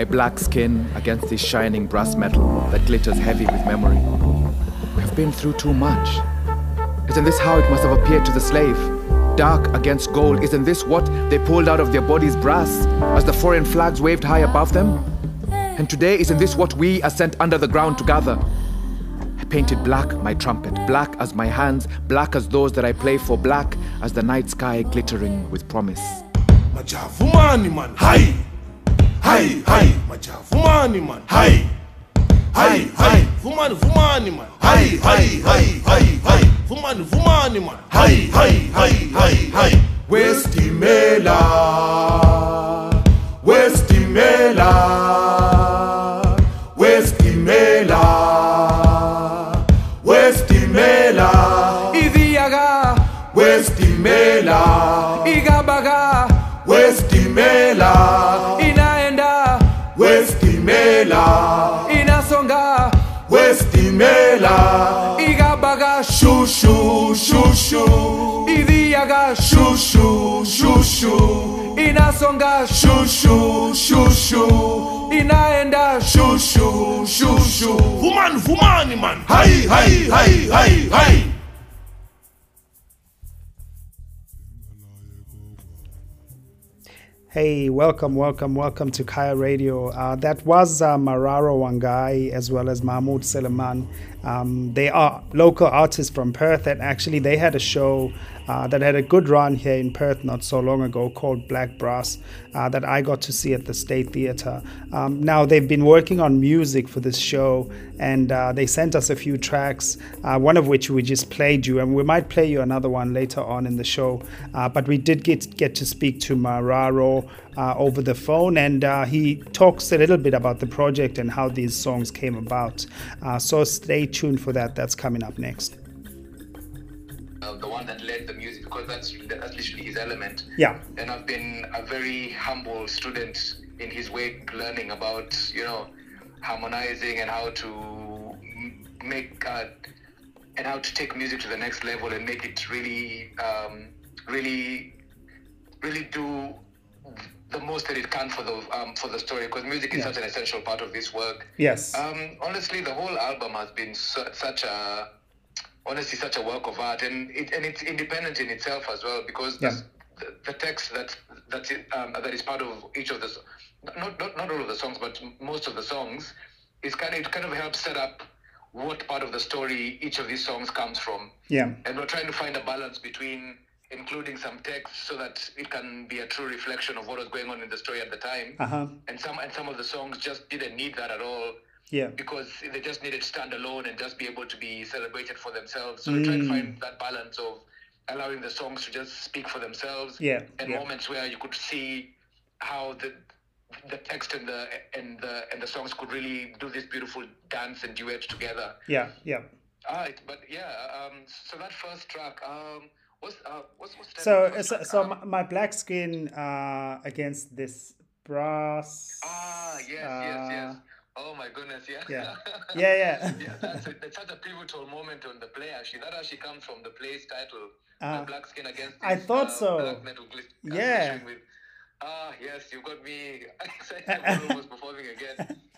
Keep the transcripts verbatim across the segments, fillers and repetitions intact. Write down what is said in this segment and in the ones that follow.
my black skin against this shining brass metal that glitters heavy with memory. We have been through too much. Isn't this how it must have appeared to the slave? Dark against gold, isn't this what they pulled out of their bodies brass as the foreign flags waved high above them? And today, isn't this what we are sent under the ground to gather? I painted black my trumpet, black as my hands, black as those that I play for, black as the night sky glittering with promise. Majavumani man, hi, hi, hi, Majavumani man, hi, hi, hi, Vumani, Vumani man, hi, hi, hi, hi, hi, Vumani, Vumani man, hi, hi, hi, hi, hi. Westimela, Westimela, Westimela, Westimela, Idiaga, Westimela, Igabaga, Westimela, Inaenda, Westimela, Inasonga, Westimela, Igabaga, Shushu, Shushu, Idiaga, Shushu, Shushu, Inasonga, Shushu, Shushu, Inaenda, Shushu, Shushu. Vuman, Vumani man, hi, hi, hi, hi, hi. Hey, welcome, welcome, welcome to Kaya Radio. Uh, that was uh, Mararo Wangai as well as Mahmoud Seleman. Um, they are local artists from Perth, and actually they had a show uh, that had a good run here in Perth not so long ago called Black Brass uh, that I got to see at the State Theatre. Um, now they've been working on music for this show, and uh, they sent us a few tracks, uh, one of which we just played you, and we might play you another one later on in the show. Uh, but we did get, get to speak to Mararo Uh, over the phone, and uh, he talks a little bit about the project and how these songs came about. Uh, so stay tuned for that. That's coming up next. Uh, the one that led the music, because that's that's literally his element. Yeah. And I've been a very humble student in his way, learning about, you know, harmonizing and how to make uh, and how to take music to the next level and make it really, um, really, really do the most that it can for the um, for the story, because music is Yeah. such an essential part of this work. Yes. Um, honestly, the whole album has been su- such a, honestly, such a work of art, and it and it's independent in itself as well, because Yeah. the, the, the text that that's it, um, that is part of each of the, s- not not not all of the songs, but most of the songs, is kind of it kind of helps set up what part of the story each of these songs comes from. Yeah. And we're trying to find a balance between including some text so that it can be a true reflection of what was going on in the story at the time. Uh-huh. And some and some of the songs just didn't need that at all, Yeah. because they just needed standalone and just be able to be celebrated for themselves. So we're trying to Mm. find that balance of allowing the songs to just speak for themselves, Yeah, and yeah. moments where you could see how the the text and the and the and the songs could really do this beautiful dance and duet together. Yeah. Yeah. Ah, it, but yeah, um, so that first track, um, what's uh, what's what's the So, first so, track? so Um, my, my black skin uh, against this brass. Ah, yes, uh, yes, yes. Oh my goodness, yeah. Yeah. Yeah, yeah. Yeah, that's, a, that's such a pivotal moment on the play, actually. That actually comes from the play's title, Ah. My Black Skin Against I This, thought uh, so. Black Metal Glis- uh, Yeah. Glittering With. Ah, yes, you got me excited about almost performing again.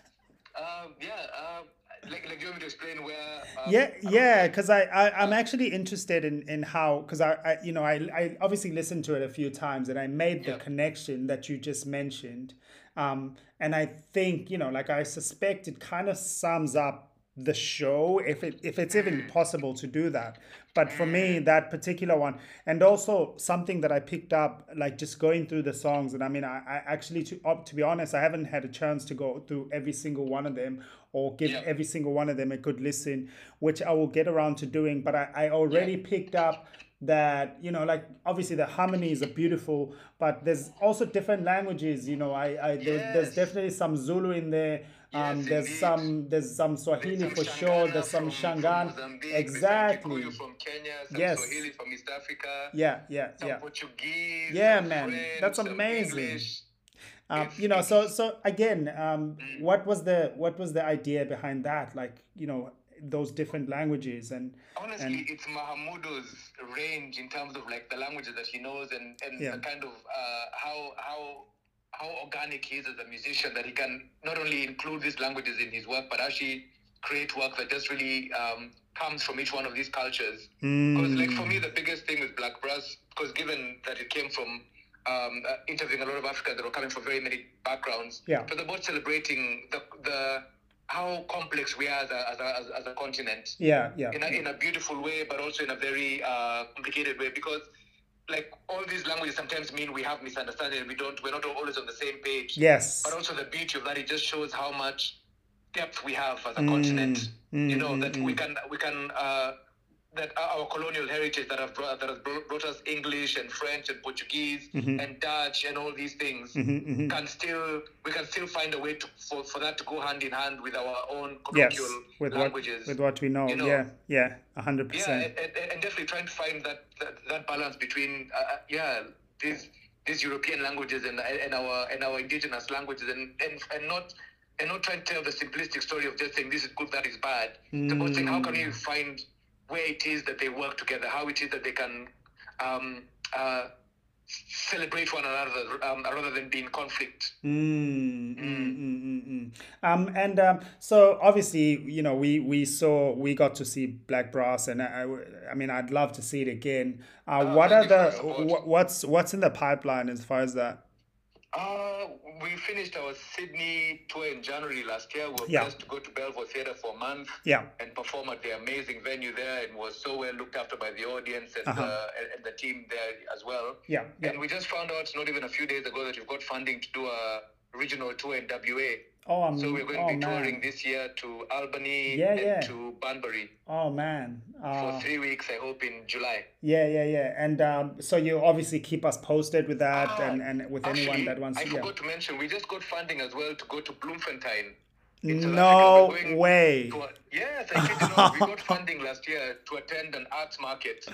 Um, yeah, um, like, like you want me to explain where... Um, Yeah, I'm yeah, like- because I, I I'm actually interested in in how, because I, I you know I I obviously listened to it a few times, and I made the Yeah. connection that you just mentioned, um, and I think, you know, like, I suspect it kind of sums up the show, if it if it's even possible to do that. But for me, that particular one, and also something that I picked up, like, just going through the songs, and I mean, I, I actually, to up to be honest, I haven't had a chance to go through every single one of them or give Yeah. every single one of them a good listen, which I will get around to doing. But I, I already picked up that, you know, like, obviously the harmonies are beautiful, but there's also different languages. You know, I, I there, there's Yes. definitely some Zulu in there. Um, Yes, there's indeed. some there's some Swahili Some for sure. Shangana There's some from, Shangan. From Mozambique, Exactly. Some Kikuyu from Kenya, some Yes. Swahili from East Africa, Yeah, yeah, some yeah. Portuguese, Yeah, some man. French, That's some amazing. English. Um, It's- you know, so it's- so again, um, Mm. what was the what was the idea behind that? Like, you know, those different languages and Honestly, and it's Mahamudo's range in terms of like the languages that he knows and, and Yeah. the kind of uh, how how how organic he is as a musician, that he can not only include these languages in his work, but actually create work that just really um, comes from each one of these cultures. Because, Mm. like, for me, the biggest thing with Black Brass, because given that it came from um, uh, interviewing a lot of Africans that were coming from very many backgrounds, Yeah. it was about celebrating the the how complex we are as a, as a, as, as a continent. Yeah, yeah. In a, in a beautiful way, but also in a very uh, complicated way, because like all these languages sometimes mean we have misunderstanding and we don't, we're not always on the same page. Yes. But also the beauty of that, it just shows how much depth we have as a Mm, continent. mm, You know, mm, that mm. we can, we can, uh, that our colonial heritage that have brought, that has brought brought us English and French and Portuguese Mhm. and Dutch and all these things Mhm, mhm. can still, we can still find a way to, for, for that to go hand in hand with our own Yes, colloquial with what languages. with what we know. you know. Yeah, yeah, a hundred Yeah, percent. and, and, and definitely trying to find that that, that balance between uh, uh, yeah these these European languages and and our and our indigenous languages, and, and and not and not trying to tell the simplistic story of just saying this is good, that is bad. It's about saying how can we find where it is that they work together, how it is that they can um, uh, celebrate one another um, rather than be in conflict. Mm, mm, mm, mm, mm. Um, and um, so obviously, you know, we we saw we got to see Black Brass, and I, I mean, I'd love to see it again. Uh, Uh, what are thank you for the the support. wh- what's what's in the pipeline as far as that? Uh, we finished our Sydney tour in January last year. We were Yeah. blessed to go to Belvoir Theatre for a month. Yeah. And perform at the amazing venue there, and was so well looked after by the audience and, Uh-huh. uh, and, and the team there as well. Yeah, yeah. And we just found out not even a few days ago that we've got funding to do a regional tour in W A. Oh, I'm, So we're going oh to be touring man. this year to Albany Yeah, and yeah. to Banbury Oh man. for Uh, three weeks, I hope, in July. yeah, yeah, yeah. And um, so you obviously keep us posted with that, Ah, and, and with anyone Actually, that wants. I Yeah. forgot to mention, we just got funding as well to go to Bloemfontein. in South No Africa. We're going way. to a- yes, I kid you not. We got funding last year to attend an arts market.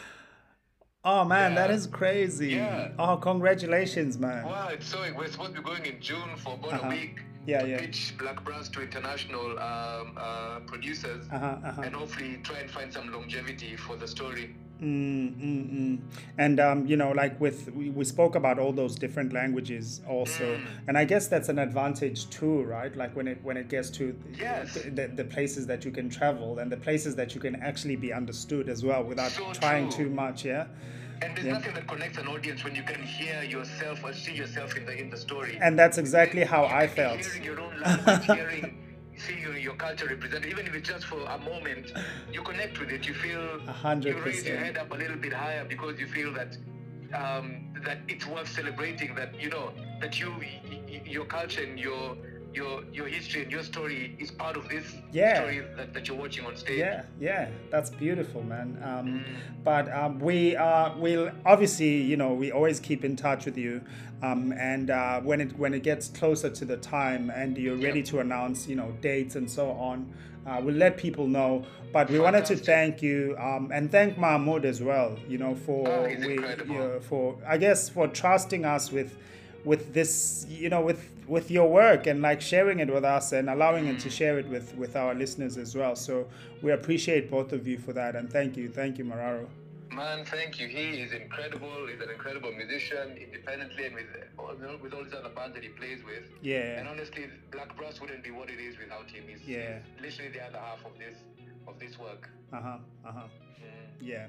Oh man, that Yeah. is crazy. Yeah. Oh, congratulations, man. Wow, it's so we're supposed to be going in June for about Uh-huh. a week Yeah, to yeah. pitch Black Brass to international um, uh, producers Uh-huh, uh-huh. and hopefully try and find some longevity for the story. Mm, mm, mm. And um, you know, like with we, we spoke about all those different languages also, Mm. and I guess that's an advantage too, right? Like when it when it gets to Yes. the, the, the places that you can travel and the places that you can actually be understood as well without So trying true. too much. Yeah. And there's Yeah. nothing that connects an audience when you can hear yourself or see yourself in the in the story. And that's exactly how You I can be felt. Hearing your own language, hearing, seeing your, your culture represented, even if it's just for a moment, you connect with it. You feel A hundred you raise your percent. head up a little bit higher because you feel that um, that it's worth celebrating. That you know that you, y- y- your culture and your your your history and your story is part of this Yeah. story that, that you're watching on stage. Yeah, yeah, that's beautiful, man. Um, Mm. but um, we uh, will obviously, you know, we always keep in touch with you, um, and uh, when it when it gets closer to the time and you're ready Yep. to announce, you know, dates and so on, uh, we'll let people know. But we wanted to Fantastic. thank you um, and thank Mahmoud as well, you know, for Oh, he's we, incredible. you know, for I guess for trusting us with with this, you know, with with your work and like sharing it with us and allowing him to share it with with our listeners as well. So we appreciate both of you for that, and thank you, thank you, Mararo. Man, thank you. He is incredible. He's an incredible musician, independently and with all, with all his other bands that he plays with. Yeah. And honestly, Black Brass wouldn't be what it is without him. He's, Yeah. he's literally the other half of this of this work. Uh huh. Uh huh. Mm. Yeah.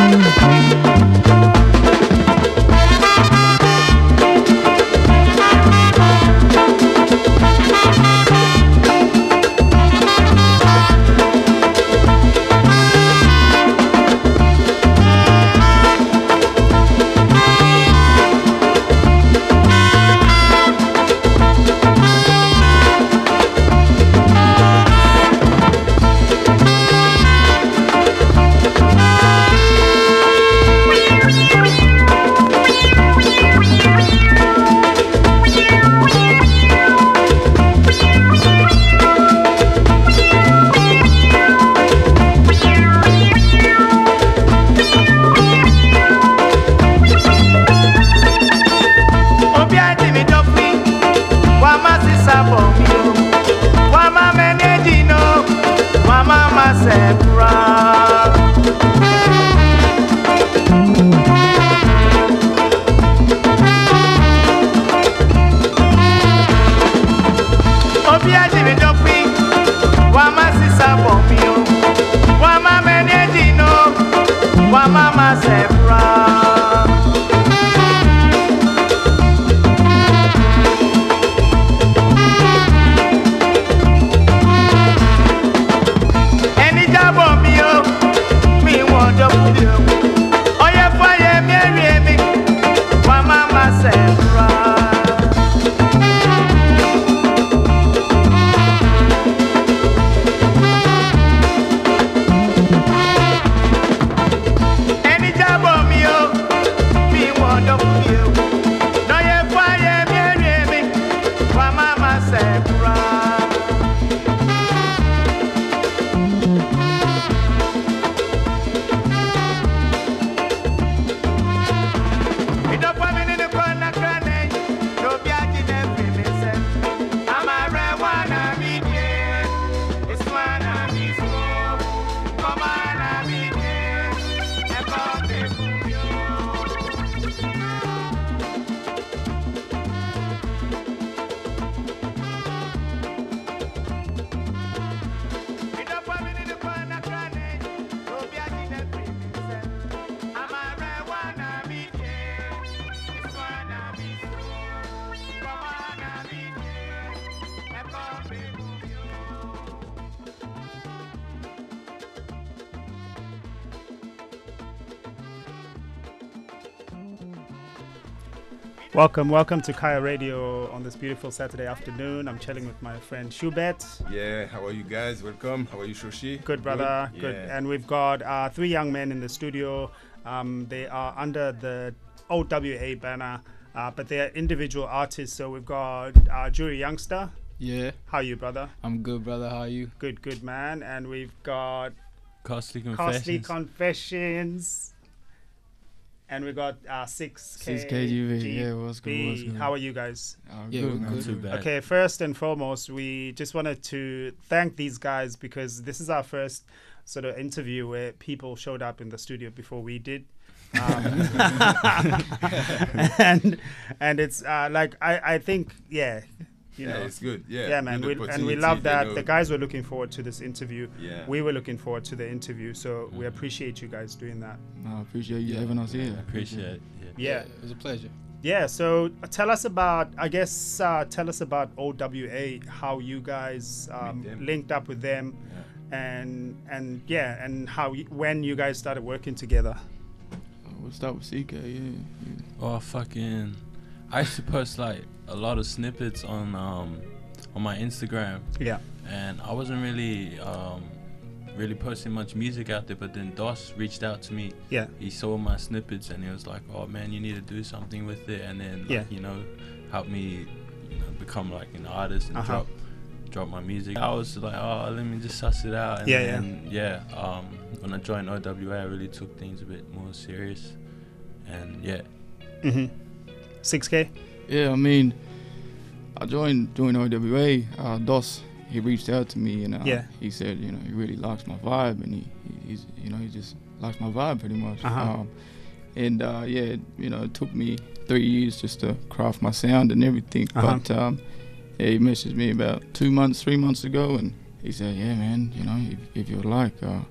Welcome, welcome to Kaya Radio on this beautiful Saturday afternoon. I'm chilling with my friend Schubert. Yeah, how are you guys? Welcome. How are you, Shoshi? Good, brother. Good. Good. Yeah. And we've got uh, three young men in the studio. Um, they are under the O W A banner, uh, but they are individual artists. So we've got uh, Jury Youngster. Yeah. How are you, brother? I'm good, brother. How are you? Good, good, man. And we've got Costly Confessions. Costly Confessions. And we got uh, six K. six K G V. Yeah, what's good? What's good? How are you guys? Oh, Yeah, good, we're man. not too bad. Okay, first and foremost, we just wanted to thank these guys because this is our first sort of interview where people showed up in the studio before we did. Um, and and it's uh, like, I, I think, yeah. You Yeah, know, it's good. Yeah, yeah, man. good We, and we opportunity, love you that. know. The guys were looking forward to this interview. Yeah. We were looking forward to the interview. So we appreciate you guys doing that. I appreciate you having us here. Appreciate it. Yeah. Yeah. It was a pleasure. Yeah, so uh, tell us about, I guess, uh, tell us about O W A, how you guys um, Meet them. linked up with them, Yeah. and and yeah, and how y- when you guys started working together. Uh, we'll start with C K. Yeah. yeah. Oh, fucking. I used to post like a lot of snippets on um on my Instagram, Yeah. and I wasn't really um really posting much music out there. But then Dos reached out to me. Yeah. He saw my snippets and he was like, "Oh man, you need to do something with it," and then like, Yeah. you know, help me, you know, become like an artist and Uh-huh. drop drop my music. I was like, "Oh, let me just suss it out." And Yeah, then, yeah. Yeah. Um, when I joined O W A, I really took things a bit more serious, and yeah. Mm-hmm. six K. Yeah, I mean, I joined joined O W A. Uh, Dos, he reached out to me and uh, Yeah. he said, you know, he really likes my vibe, and he, he he's, you know, he just likes my vibe pretty much. Uh-huh. Um, and uh, yeah, you know, it took me three years just to craft my sound and everything. Uh-huh. But um, yeah, he messaged me about two months, three months ago, and he said, yeah, man, you know, if, if you would like, uh,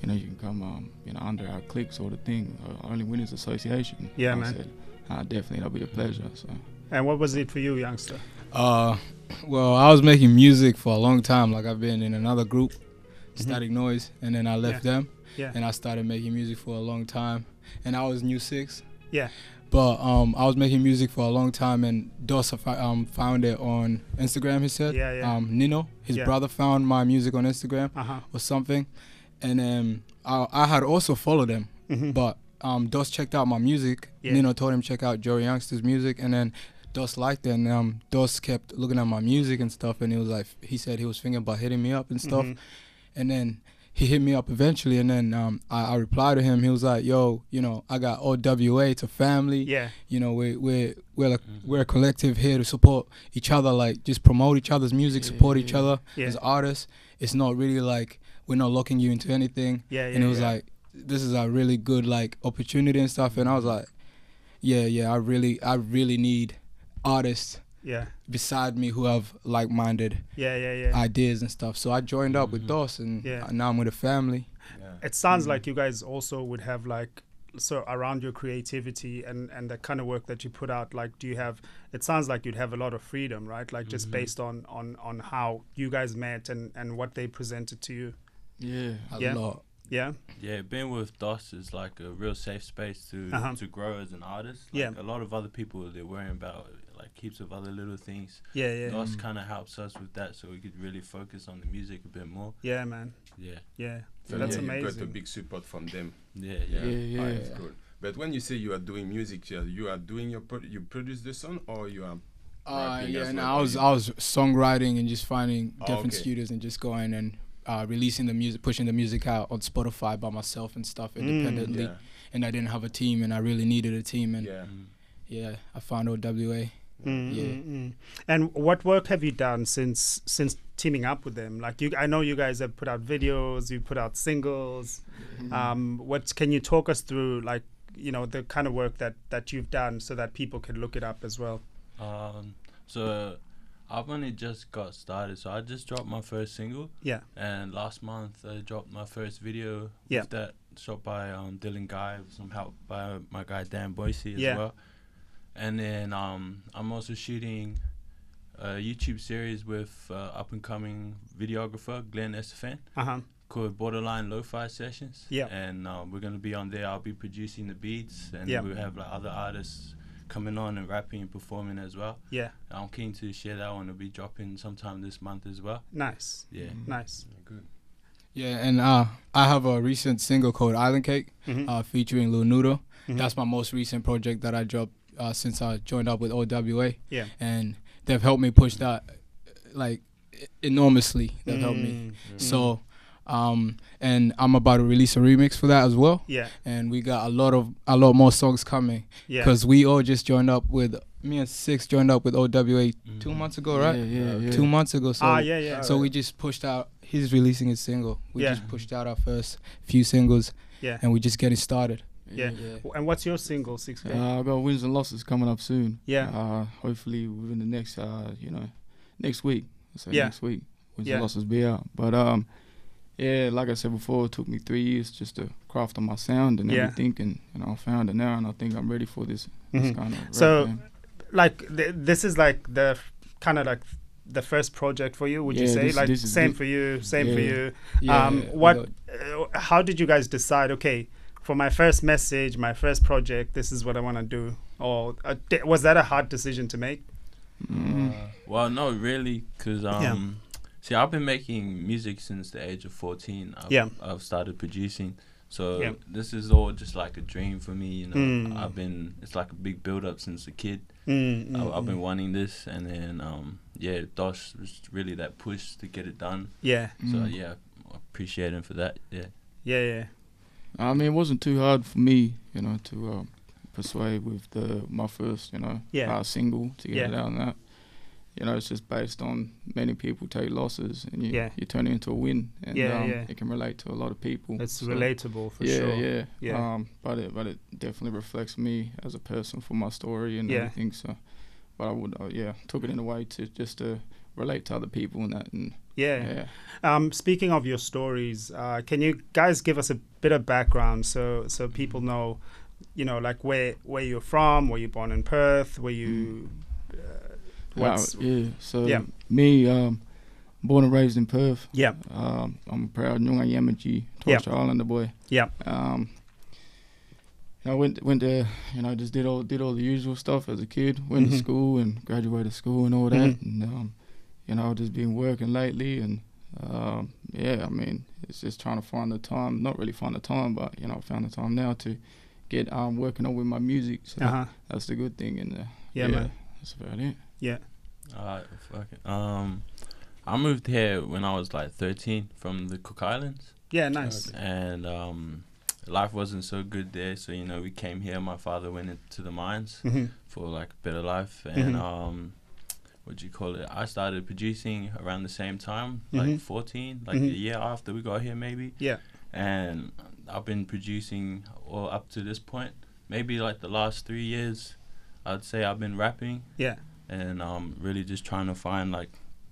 you know, you can come, um, you know, under our clique sort of thing, uh, Only Winners Association. Yeah, I man. said, uh, definitely, that'll be a pleasure. So. And what was it for you, youngster? Uh, well, I was making music for a long time. Like I've been in another group, Static Noise, and then I left Yeah. them, Yeah. and I started making music for a long time. And I was New Six. Yeah. But um, I was making music for a long time, and Dos um, found it on Instagram, he said. Yeah, yeah. Um, Nino, his Yeah. brother, found my music on Instagram Uh-huh. or something. And then I, I had also followed him, Mhm. but um, Dos checked out my music. Yeah. Nino told him check out Joey Youngster's music, and then Dos liked it, and um, Dos kept looking at my music and stuff, and he was like, he said he was thinking about hitting me up and stuff. Mhm. And then he hit me up eventually, and then um, I, I replied to him. He was like, "Yo, you know, I got O W A, it's a family. Yeah. You know, we we we're like, we're a collective here to support each other, like just promote each other's music, support each other Yeah. as artists. It's not really like we're not locking you into anything." Yeah, and yeah, it was yeah. like, this is a really good like opportunity and stuff. And I was like, yeah, yeah, I really, I really need artists Yeah. beside me who have like-minded Yeah, yeah, yeah. ideas and stuff. So I joined up with Dos, and Yeah. now I'm with a family. It sounds like you guys also would have like, so around your creativity and and the kind of work that you put out, like do you have, it sounds like you'd have a lot of freedom, right? Like just based on on on how you guys met and and what they presented to you. Yeah. A Yeah. lot. Yeah. Yeah, being with Dos is like a real safe space to Uh-huh. to grow as an artist. Like, Yeah. a lot of other people, they're worrying about like heaps of other little things. Yeah, yeah. Dos kind of helps us with that, so we could really focus on the music a bit more. Yeah, man. Yeah, Yeah. So That's yeah, you got a amazing. big support from them. yeah, Yeah, yeah. Yeah, Ah, yeah. it's cool. But when you say you are doing music, yeah, you are doing your pro- you produce the song, or you are Uh, rapping yeah, as and well, I or was you- I was songwriting and just finding Oh, different okay. studios and just going and uh, releasing the music, pushing the music out on Spotify by myself and stuff independently. yeah, And I didn't have a team, and I really needed a team. And yeah. yeah, I found O W A. Mm, Yeah. mm, mm. And what work have you done since since teaming up with them? Like you, I know you guys have put out videos, you put out singles. Um, what can you talk us through, like you know, the kind of work that that you've done, so that people can look it up as well? Um, so I've only just got started. So I just dropped my first single, Yeah, and last month I dropped my first video. Yeah. With that shot by um, Dylan Guy, with some help by my guy Dan Boise as Yeah. well. And then um, I'm also shooting a YouTube series with uh, up and coming videographer Glenn Estefan uh huh. called Borderline Lo-Fi Sessions. Yeah. And uh, we're gonna be on there. I'll be producing the beats, and Yeah. we'll have like other artists coming on and rapping and performing as well. Yeah, I'm keen to share that one. It'll be dropping sometime this month as well. nice, Yeah. nice. Good. Yeah, and uh, I have a recent single called Island Cake, Mhm. uh, featuring Lil Nudo. Mhm. That's my most recent project that I dropped uh, since I joined up with O W A. Yeah. And they've helped me push that, uh, like, e- enormously. They've helped me. Mm, So, um, and I'm about to release a remix for that as well. Yeah, And we got a lot of a lot more songs coming yeah. because we all just joined up with me and Six joined up with O W A two months ago, right? Yeah, yeah, yeah. Two months ago. So ah, yeah, yeah. so we just pushed out. He's releasing his single. We Yeah. just pushed out our first few singles, yeah. and we're just getting started. Yeah. And what's your single, six K? Uh, I got wins and losses coming up soon. Yeah. Uh, hopefully within the next, uh, you know, next week. Let's say Yeah. next week. Wins Yeah. and losses be out. But um, yeah, like I said before, it took me three years just to craft on my sound and Yeah. everything, and you know, I found it now, and I think I'm ready for this. this Mhm. kind of rap So, game. Like th- this is like the kind of like the first project for you, would you Yeah, say? this- Like this is same the- for you, same for Yeah. you. Yeah, um, we what? got- Uh, how did you guys decide? Okay, for my first message, my first project, this is what I want to do. Or uh, di- was that a hard decision to make? Mm. Uh, well, no, really, because um, Yeah. see, I've been making music since the age of fourteen. I've, Yeah. I've started producing, so Yeah. this is all just like a dream for me. You know, Mm. I've been it's like a big build up since a kid. Mm, mm, I, I've mm. been wanting this, and then um, yeah, Dosh was really that push to get it done. Yeah, So Mm. yeah, I appreciate him for that. Yeah. yeah, yeah. I mean, it wasn't too hard for me, you know, to um, persuade with the my first, you know, Yeah. uh, single to get Yeah. it out and that. You know, it's just based on many people take losses and you Yeah. you turn it into a win, and Yeah, um, yeah. it can relate to a lot of people. It's So, relatable for yeah, sure. yeah, Yeah. Um, but it but it definitely reflects me as a person for my story and Yeah. everything. So, but I would, uh, yeah, took it in a way to just to relate to other people and that. And Yeah. yeah. Um, speaking of your stories, uh, can you guys give us a bit of background so so people know, you know, like where where you're from? Were you born in Perth? Were you? Uh, what's, Uh, yeah. So yeah. me, um, born and raised in Perth. Yeah. Um, I'm a proud Noongar Yamaji, Yeah. Torres Islander boy. Yeah. Um, you know, went went to you know just did all did all the usual stuff as a kid. Went Mhm. to school and graduated school and all that. Mhm. And um, you know, just been working lately and um, yeah, I mean, it's just trying to find the time. Not really find the time, but you know, I found the time now to get um working on with my music. So Uh-huh. that's the good thing. And uh, Yeah, man. that's about it. Yeah. Alright, fuck it. Um, I moved here when I was like thirteen from the Cook Islands, Yeah. Nice. and um, life wasn't so good there. So you know, we came here. My father went into the mines Mhm. for like a better life, and Mhm. um, what do you call it? I started producing around the same time, Mhm. like fourteen, like Mhm. a year after we got here, maybe. Yeah. And I've been producing all up to this point. Maybe like the last three years, I'd say I've been rapping. Yeah. And um, really just trying to find like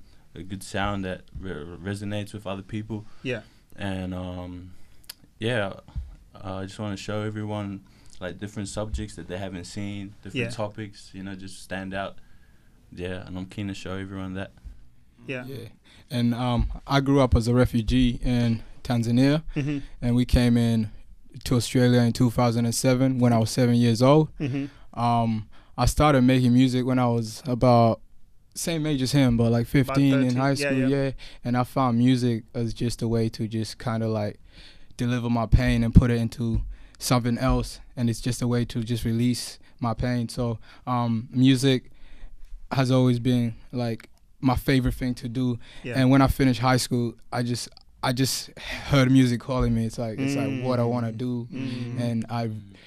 a good sound that re- resonates with other people. Yeah. And um, yeah, uh, I just want to show everyone like different subjects that they haven't seen, different Yeah. topics, you know, just stand out. Yeah, and I'm keen to show everyone that. Yeah. Yeah. And um, I grew up as a refugee in Tanzania, Mhm. and we came in to Australia in two thousand seven when I was seven years old. Mhm. Um, I started making music when I was about same age as him, but like fifteen in thirteen, high yeah, school, yeah. yeah. And I found music as just a way to just kind of like deliver my pain and put it into something else, and it's just a way to just release my pain. So um, music has always been like my favorite thing to do. Yeah. And when I finished high school, I just I just heard music calling me. It's like it's like what I want to do, Mm. and I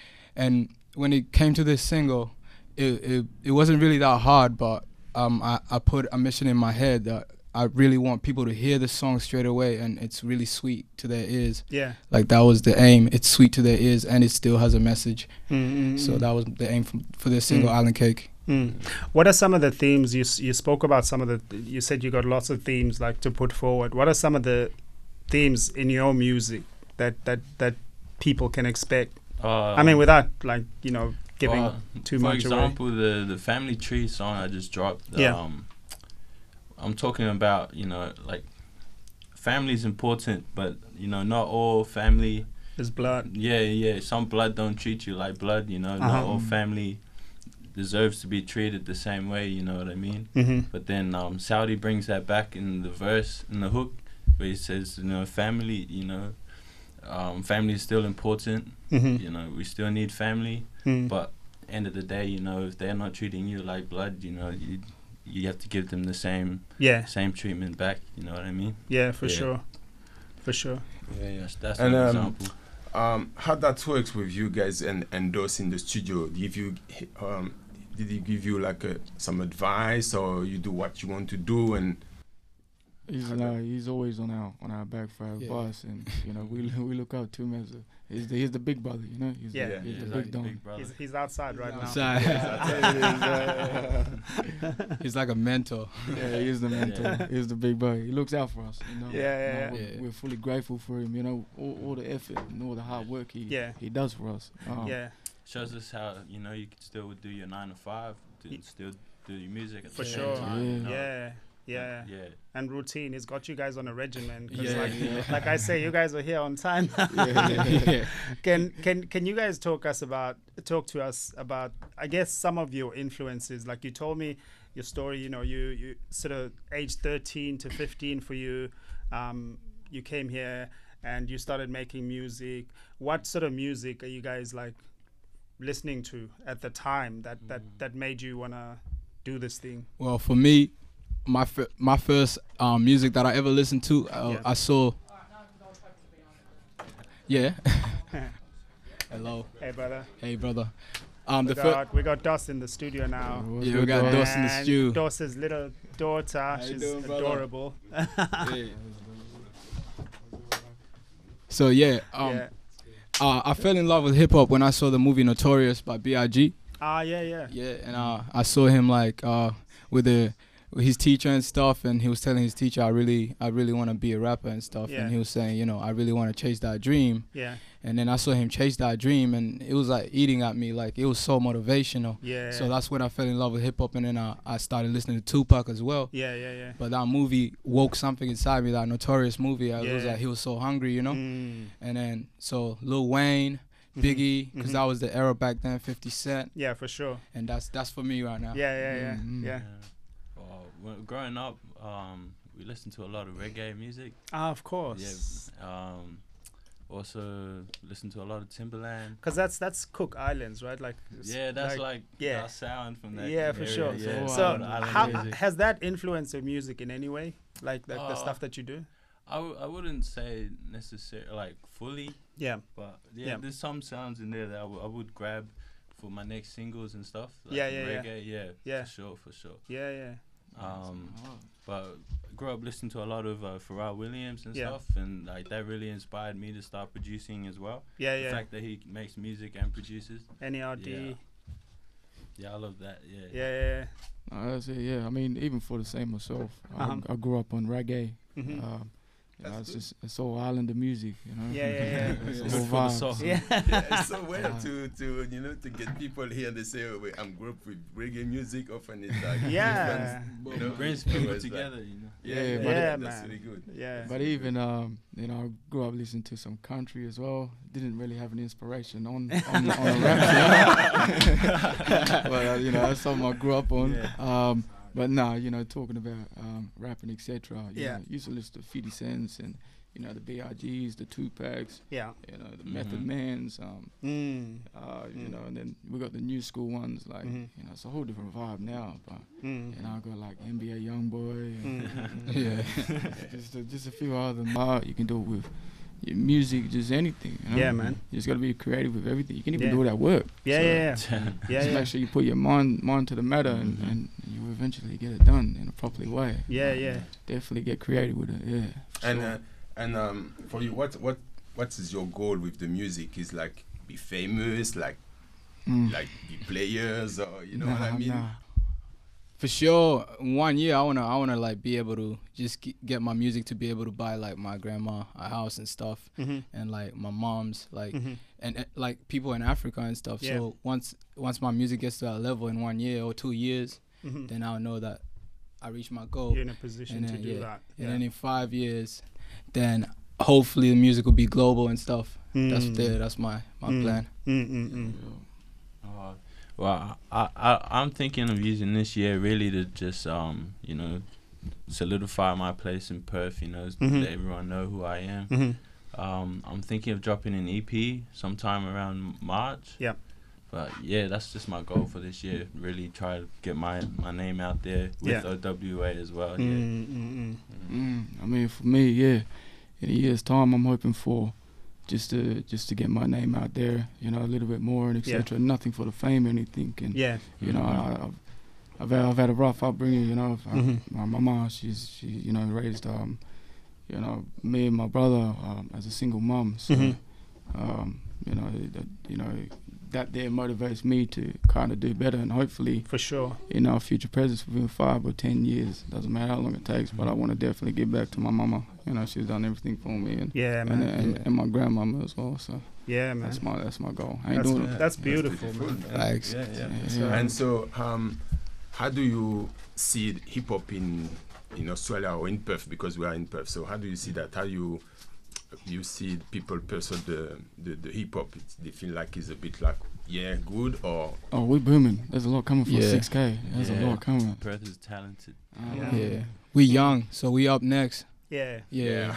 and when it came to this single, it it, it wasn't really that hard, but um I, I put a mission in my head that I really want people to hear the song straight away, and it's really sweet to their ears. Yeah. Like that was the aim. It's sweet to their ears, and it still has a message. Mm-hmm. So that was the aim for, for this single, Mm. Island Cake. Mm. What are some of the themes you s- you spoke about? Some of the you said you got lots of themes like to put forward. What are some of the themes in your music that that that people can expect? Uh, I mean, without like you know giving well, too for much away. example, the the Family Tree song I just dropped. Yeah. Um, I'm talking about, you know, like family is important, but you know, not all family. There's blood. Yeah, yeah. Some blood don't treat you like blood. You know, not Uh-huh. all family deserves to be treated the same way. You know what I mean? Mm-hmm. But then um, Saudi brings that back in the verse, in the hook, where he says, you know, family. You know, um, family is still important. Mm-hmm. You know, we still need family. Mm. But end of the day, you know, if they're not treating you like blood, you know, you you have to give them the same Yeah. same treatment back. You know what I mean? Yeah, for Yeah. sure. For sure. Yeah, yeah. That's, that's And, an um, example. Um, how that works with you guys and and those in the studio? Give you, um, did he give you like a, some advice, or you do what you want to do? And He's uh, he's always on our on our back for Yeah. advice, and you know we we look up to him as a he's the, he's the big brother, you know. He's Yeah. the, he's He's the like big the dog. big brother. He's, he's outside right now. Outside. He's like a mentor. Yeah, he's the mentor. He's the big boy. He looks out for us. You know. Yeah, yeah, You know, yeah. we're, Yeah. we're fully grateful for him. You know, all, all the effort and all the hard work he Yeah. he does for us. Um, Yeah, Shows us how, you know, you can still do your nine to five, do, Ye- still do your music at for the same sure. time. you know? yeah, yeah. Yeah. And routine. He's got you guys on a regimen. 'Cause Yeah, like, yeah. like I say, you guys are here on time. yeah, yeah. Can can can you guys talk us about talk to us about I guess some of your influences? Like you told me your story. You know, you you sort of age thirteen to fifteen for you. Um, you came here and you started making music. What sort of music are you guys like listening to at the time that that that made you wanna do this thing? Well, for me, my f- my first um, music that I ever listened to, uh, Yeah. I saw. Yeah. Hello. Hey, brother. Hey, brother. Um, We the first. got we got Dos in the studio now. What's Yeah, we good, got dog? Dos in the And stew. Dos's little daughter. you She's doing, brother? adorable. So yeah, um, yeah. uh, I fell in love with hip hop when I saw the movie Notorious by B I G. Ah, yeah, yeah. Yeah, and uh, I saw him like uh, with the his teacher and stuff, and he was telling his teacher, I really, I really want to be a rapper and stuff. Yeah. And he was saying, you know, I really want to chase that dream. Yeah. And then I saw him chase that dream, and it was like eating at me. Like it was so motivational. Yeah. So that's when I fell in love with hip hop, and then I, I started listening to Tupac as well. Yeah, yeah, yeah. But that movie woke something inside me. That Notorious movie. I was Yeah. like, he was so hungry, you know. Mm. And then so Lil Wayne, Biggie, because Mhm. that was the era back then. fifty Cent, Yeah, for sure. and that's that's for me right now. Yeah, yeah, yeah, Mhm. yeah. Well, when growing up, um, we listened to a lot of reggae music. Ah, of course. Yeah. Um, also listened to a lot of Timberland. Because that's that's Cook Islands, right? Like. it's Yeah, that's like, yeah. our sound from that. Yeah, for area, sure. Yeah, So, So, Island how, music. has that influenced your music in any way? Like, like the Uh, stuff that you do? I, w- I wouldn't say necessarily like fully, Yeah. but yeah, Yeah. there's some sounds in there that I, w- I would grab for my next singles and stuff. Like Yeah, yeah, yeah. reggae, yeah, Yeah. for sure, for sure. Yeah, yeah. Um, but I grew up listening to a lot of uh, Pharrell Williams and Yeah. stuff, and like that really inspired me to start producing as well. Yeah, The yeah. fact that he makes music and produces, N E R D. Yeah. yeah, I love that. Yeah, Yeah, yeah, No, that's it, yeah. I mean, even for the same myself, Uh-huh. I, I grew up on reggae. yeah. Mhm. Um, you know, it's just it's all Islander music, you know. Yeah, yeah, yeah. It's Good all for the vibes. soul. Yeah. Yeah, it's so weird to, to you know to get people here and they say, oh, wait, I'm grew up with reggae music. Often it's like Yeah. different, you know, brings so people it's like- together, you know. yeah, Yeah, yeah, but yeah, it- that's Yeah, really good. Yeah. But even um, you know, I grew up listening to some country as well. Didn't really have an inspiration on on, on a rap scene. But uh, you know, that's something I grew up on. Yeah. Um, but nah, you know, talking about um, rapping, et cetera. Yeah. Know, used to listen to fifty Cents and you know the B I Gs, the Tupacs, Yeah. you know the Method Mhm. Mans. Um, Mm. uh, you Mm. know, and then we got the new school ones like Mhm. you know it's a whole different vibe now. But Mm. you know, I got like N B A YoungBoy. And, Mm. yeah, just a, just a few other. Uh, you can do it with your music, just anything. You know? Yeah, man. You just gotta be creative with everything. You can even Yeah. do it at work. Yeah, So yeah, yeah. just Yeah, yeah. make sure you put your mind mind to the matter, and, Mhm. and you will eventually get it done in a properly way. Yeah, yeah. Definitely get creative with it. Yeah. for And sure. uh, and um, for you, what what what is your goal with the music? Is like be famous, like Mm. like be players, or you know Nah, what I mean? nah. For sure, one year I wanna I wanna like be able to just g- get my music to be able to buy like my grandma a house and stuff, Mhm. and like my mom's like Mhm. and uh, like people in Africa and stuff. Yeah. So once once my music gets to that level in one year or two years, Mhm. then I'll know that I reached my goal. You're in a position And to then, do yeah. that. And Yeah. then in five years, then hopefully the music will be global and stuff. That's Mm. there. That's my my Mm. plan. Mm, mm, mm. Uh, well, I, I I'm thinking of using this year really to just um you know solidify my place in Perth. You know, Mhm. let everyone know who I am. Mhm. Um, I'm thinking of dropping an E P sometime around March. Yeah. But yeah, that's just my goal for this year. Really try to get my my name out there with Yeah. O W A as well. Mm, Yeah. mm, mm. Mm, I mean, for me, yeah, in a year's time, I'm hoping for just to just to get my name out there, you know, a little bit more and et Yeah. cetera. Nothing for the fame or anything. And Yeah. you know, I, I've I've had, I've had a rough upbringing. You know, I, Mhm. my, my mom, she's she you know raised um, you know, me and my brother um, as a single mom. So Mhm. um, you know, that, you know, that there motivates me to kind of do better and hopefully For sure. in our future presence within five or ten years. Doesn't matter how long it takes, but I want to definitely give back to my mama. You know, she's done everything for me, and Yeah, and, man. and, and my grandmama as well. So Yeah, man. that's my that's my goal. I ain't That's, doing it. that's beautiful, beautiful. man. Thanks. Yeah, yeah. Yeah. And so, um, how do you see hip hop in in Australia or in Perth? Because we are in Perth, so how do you see that? How you you see people pursue the the, the hip hop? They feel like it's a bit like yeah, good or Oh, we booming. There's a lot coming for Yeah. six K. There's Yeah. a lot coming. Perth is talented. Um, Yeah. Yeah, we young, so we up next. Yeah. Yeah.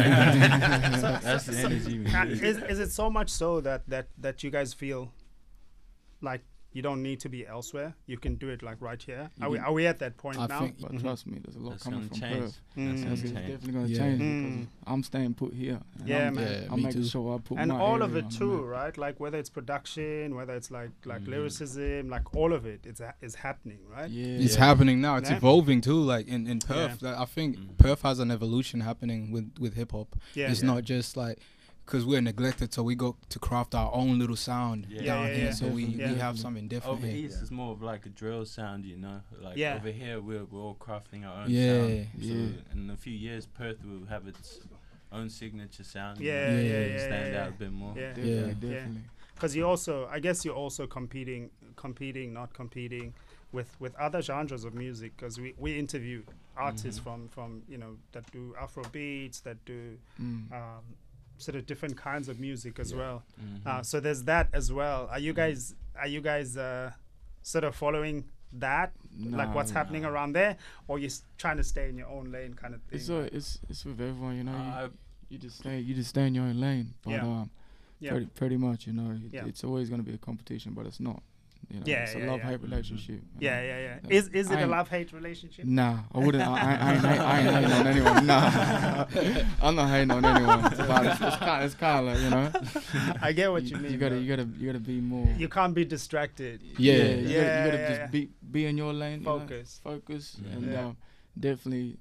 That's the energy we Uh, need. is, is it so much so that, that, that you guys feel like you don't need to be elsewhere? You can do it like right here. Are we, Mhm. are we at that point I now? think- But Mhm. trust me, there's a lot That's coming gonna from change. Perth. Mm. That's That's gonna it's change. definitely gonna Yeah. change Mm. because I'm staying put here. and Yeah, I'm, man. Yeah, I'm me making too. sure I put And my all of area it on the too, map. right? Like whether it's production, whether it's like like Mhm. lyricism, like all of it, it's ha- is happening, right? Yeah. It's Yeah. happening now. It's Yeah. evolving too. Like in, in Perth, Like, I think Mhm. Perth has an evolution happening with, with hip hop. Yeah. It's yeah. not just like because we're neglected, so we go to craft our own little sound Yeah. down Yeah, yeah, here. yeah. So we, Yeah. we have something different Over here. east, it's more of like a drill sound, you know. Like Yeah. over here, we're we're all crafting our own Yeah, sound. So yeah. in a few years, Perth will have its own signature sound. you Yeah, know, yeah, it'll yeah, stand yeah, out a bit more. Yeah. Definitely, Yeah. definitely. Because you also, I guess you're also competing, competing, not competing with, with other genres of music. Because we, we interview artists Mhm. from, from, you know, that do Afro beats, that do Mm. um, sort of different kinds of music as Yeah. well. Mhm. Uh, so there's that as well. Are you Mhm. guys, are you guys uh, sort of following that? like Nah, what's nah. happening around there? Or you s- trying to stay in your own lane kind of thing? It's uh, it's it's with everyone, you know. you, Uh, you just stay you just stay in your own lane. But Yeah. um, Yeah. pretty pretty much, you know, it, Yeah. it's always gonna be a competition, but it's not. You know, Yeah, it's a yeah, love yeah. hate relationship. you Yeah, know. yeah, yeah. Uh, Is is it I a ain't- love-hate relationship? Nah, I wouldn't. I, I, I, ain't, I ain't hating on anyone. Nah, I'm not hating on anyone. But it's, it's kind, it's kind of like, you know. I get what you, mean. You gotta, bro. you gotta, you gotta be more. You can't be distracted. Yeah. you Yeah, gotta, you gotta yeah, just yeah. be, be in your lane. you know, Focus. focus, Yeah. and Yeah. uh, definitely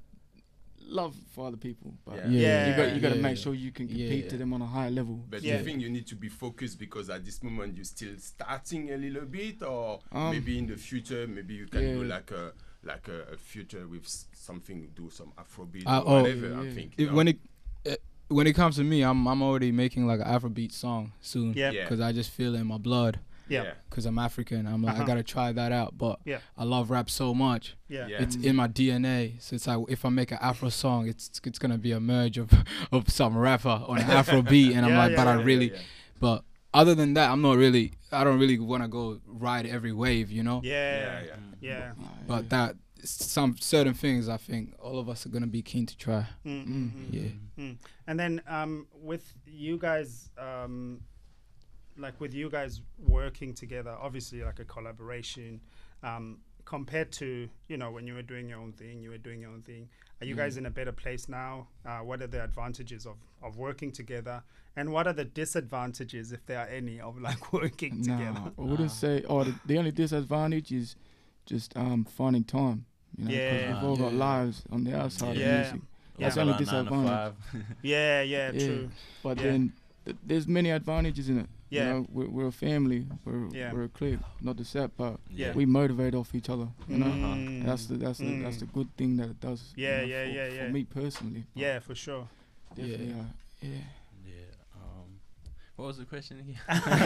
love for other people. But Yeah. Yeah. you got, you gotta Yeah. make sure you can compete Yeah. to them on a high level. But Yeah. you think you need to be focused because at this moment you're still starting a little bit, or Um, maybe in the future maybe you can do yeah. like a like a, a future with s- something, do some Afrobeat Uh, or oh, whatever. I yeah. think It- you know? when it uh, when it comes to me, I'm I'm already making like an Afrobeat song soon. Yeah. Yeah. Because I just feel it in my blood. Yeah. Because I'm African. I'm like Uh-huh. I gotta try that out. But Yeah. I love rap so much. Yeah. Yeah. It's in my D N A. So it's like if I make an Afro song, it's it's gonna be a merge of of some rapper on an Afro beat, and I'm Yeah, like, yeah, but yeah, I yeah, really. yeah. But other than that, I'm not really. I don't really want to go ride every wave, you know. Yeah. Yeah, yeah. Yeah. Uh, But yeah. that some certain things, I think all of us are gonna be keen to try. Mm, mm, Mm. mm, Yeah. mm. And then um, with you guys, um, like with you guys working together, obviously like a collaboration. Um, compared to you know when you were doing your own thing, you were doing your own thing. Are you guys in a better place now? Uh, what are the advantages of, of working together, and what are the disadvantages, if there are any, of like working together? Nah, I wouldn't say. Oh, the, the only disadvantage is just um finding time. You know, 'cause Yeah. we've all got Yeah. lives on the outside Yeah. of music. Yeah. That's the only Like nine to disadvantage. five. Yeah, yeah, Yeah. true. But Yeah. then th- there's many advantages in it. Yeah. You know, we're, we're a family. We're Yeah. we're a clique, not the set, but Yeah. we motivate off each other. You know, Mm. that's the that's the that's the good thing that it does. you Yeah, know, yeah, for, yeah, for yeah. me personally. but Yeah, for sure. definitely, Yeah. uh, yeah. Yeah. Um, what was the question again?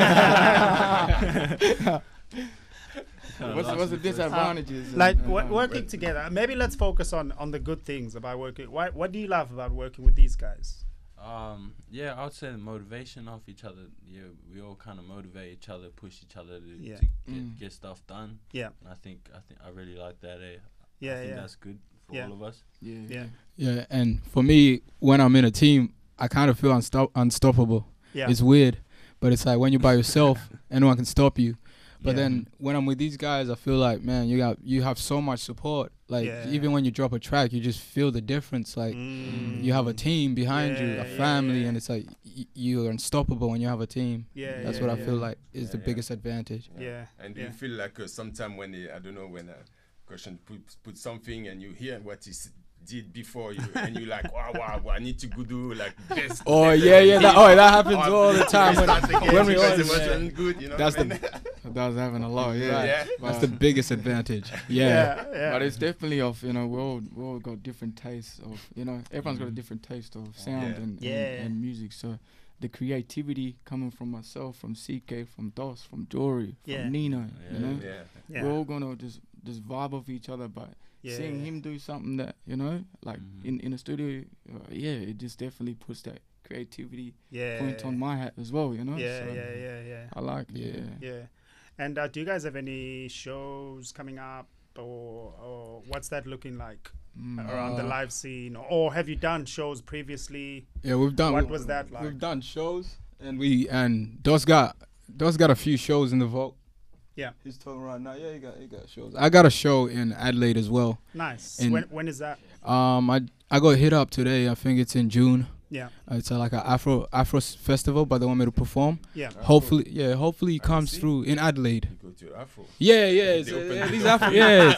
Kinda What's lost what's the me for a second. disadvantages? Like and- and, wo- um, working together. Maybe let's focus on on the good things about working. Why, what do you love about working with these guys? Um, yeah, I would say the motivation off each other. Yeah, we all kind of motivate each other, push each other to, Yeah. to get, Mm. get stuff done. Yeah. And I think I think I really like that. Eh? Yeah, I think yeah. that's good for Yeah. all of us. Yeah. Yeah. Yeah, and for me, when I'm in a team, I kind of feel unstop- unstoppable. Yeah. It's weird, but it's like when you're by yourself, anyone can stop you. But Yeah. then when I'm with these guys, I feel like, man, you got you have so much support. Like Yeah. even when you drop a track, you just feel the difference. Like Mm. you have a team behind you, Yeah, a yeah, family, yeah. and it's like y- you're unstoppable when you have a team. Yeah, That's yeah, what I yeah. feel like is Yeah, the yeah. biggest advantage. Yeah. And do yeah. you feel like uh, sometime when they, I don't know, when a question put, put something and you hear what he s- did before you and you like, wow, wow, wow, I need to go do like this. Oh this, yeah, and yeah. this. That, oh, that happens Or all the time when, start again when we all. because it Yeah. wasn't good, you know. That's what I the- mean? That was having a lot. Yeah. Right. Yeah. That's But- the biggest advantage. Yeah. Yeah. yeah. But it's definitely of, you know, we all, we all got different tastes of, you know, everyone's got a different taste of sound Yeah. and, and, Yeah. and music. So the creativity coming from myself, from C K, from Dos, from Jory, from Yeah. Nino, Yeah. you know, Yeah. yeah. we're all gonna just just vibe off each other. But yeah. seeing him do something that, you know, like Mhm. in in the studio, uh, yeah, it just definitely puts that creativity yeah. point on my hat as well, you know. Yeah, so yeah, yeah, yeah. I like it. Yeah. Yeah. Yeah. And uh, do you guys have any shows coming up, or, or what's that looking like Mm. around the Uh, live scene? Or have you done shows previously? Yeah, we've done. What we- was that like? We've done shows, and we and Dos got Dos got a few shows in the vault. Yeah. He's talking right now. Yeah, he got he got shows. I got a show in Adelaide as well. Nice. In- when when is that? Um, I I got hit up today. I think it's in June. Yeah. Uh, it's uh, like a Afro Afro s- festival, but they want me to perform. Yeah. Hopefully, yeah. Hopefully, he I comes see. through in Adelaide. You go to Afro. Yeah, yeah. It's, They uh, open yeah the these door. Afro. Yeah.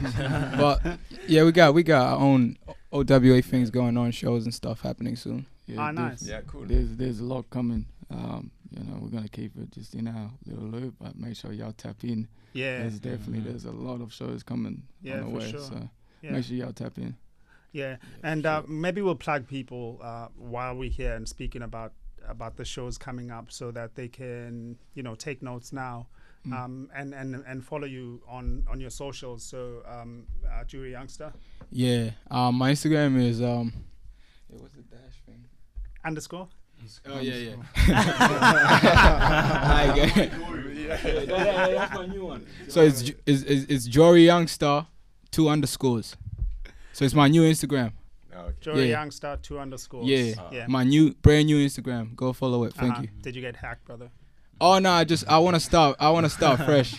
It's, but yeah, we got we got our own O W A things going on, shows and stuff happening soon. yeah, Ah, def- nice. Yeah, cool. There's there's a lot coming. Um, you know, we're gonna keep it just in our little loop, but make sure y'all tap in. Yeah, There's definitely Mhm. there's a lot of shows coming Yeah, on the for way. sure. So yeah, make sure y'all tap in. yeah. And uh, maybe we'll plug people uh, while we're here and speaking about about the shows coming up, so that they can, you know, take notes now. Mm. Um, and, and, and follow you on, on your socials. So, um, uh, Jury Youngster Yeah. Um, my Instagram is um. Yeah, what's the dash thing? underscore. Oh yeah, yeah. Alright, guys. Yeah, yeah, yeah, that's my new one. So it's J- it's it's, it's Jory Youngster, two underscores. So it's my new Instagram. Okay. Jory Yeah. Youngster, two underscores. Yeah. yeah. My new brand new Instagram. Go follow it. Thank Uh-huh. you. Did you get hacked, brother? Oh no, I just I want to start. I want to start fresh.